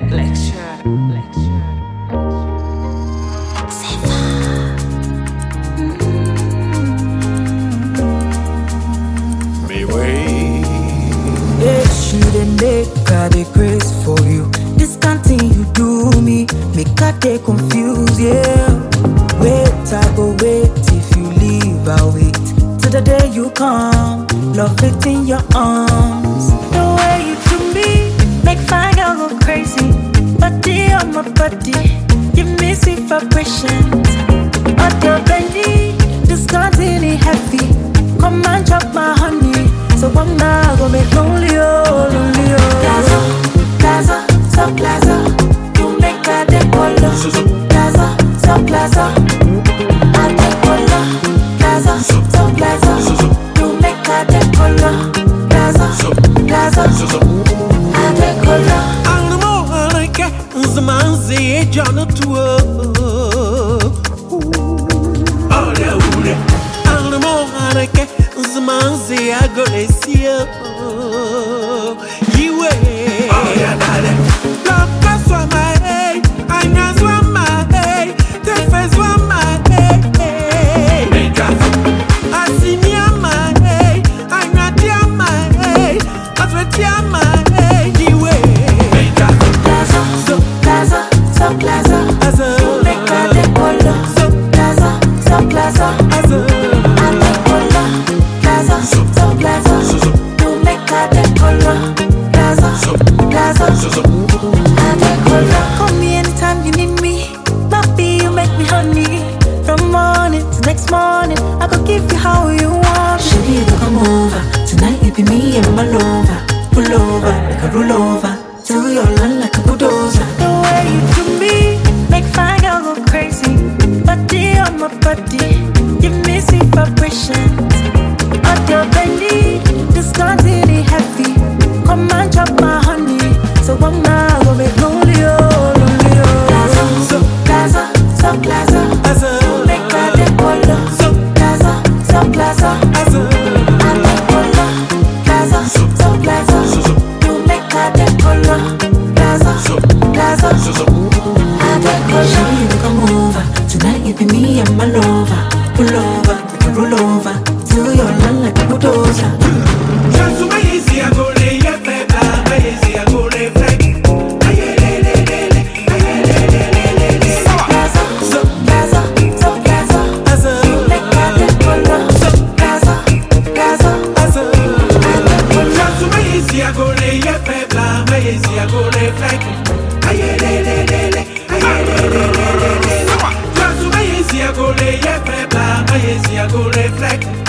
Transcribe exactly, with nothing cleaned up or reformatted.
lecture, lecture. Me way. They shouldn't make God a grace for you. This kind thing you do me, make God they confuse, yeah. Wait, I go wait. If you leave, I'll wait till the day you come. Love it in your arms. The way you do me, make fine girl go crazy. Body on my body, give me sweet vibrations. On your belly, this continent heavy. Come and chop my honey. So I'm not gonna make lonely, oh, lonely, oh. Plaza, plaza, so plaza. You make a decola. Plaza, so plaza. A decola. Plaza, so plaza. You make a decola. Plaza, plaza. A decola. I'm more like a man say John to oh, yeah, I'm more like a man say I go to see you. You way. Oh, yeah, darling. Love that's what my hey. I'm not what my hey. The face what my hey. Make us. I see me on my hey. I'm not your my hey. I sweat your my hey. You way. Make us. Plaza, so plaza, so plaza. As a. You make a decola. So plaza, so plaza. As a. A decola. Plaza, so plaza. You make a decola. Plaza, plaza. A decola. Call me anytime you need me. Baby, you make me honey. From morning to next morning, I could give you how you want. Shawty, you come over. Tonight it be me and my lover. Pull over, like a roll over. Do your land like a bulldozer. The way you do me, make fine girl go crazy. Body on my body, give me sweet vibrations. On your belly, this continent heavy. Come and chop my honey. So I'm not gonna make lonely, oh, lonely, oh. Plaza, so plaza, so plaza. As a. You make a decola. So Plaza, so plaza. as a. A decola. Plaza, so plaza. You make a decola. Plaza, plaza. A decola. Shawty, you come over. Tonight it be me and my lover. Pull over, like a roll over. Do your land like a bulldozer. Plaza, so plaza, so plaza. You make a decola. Plaza, plaza. Go lay, yeah, baby, I go reflect.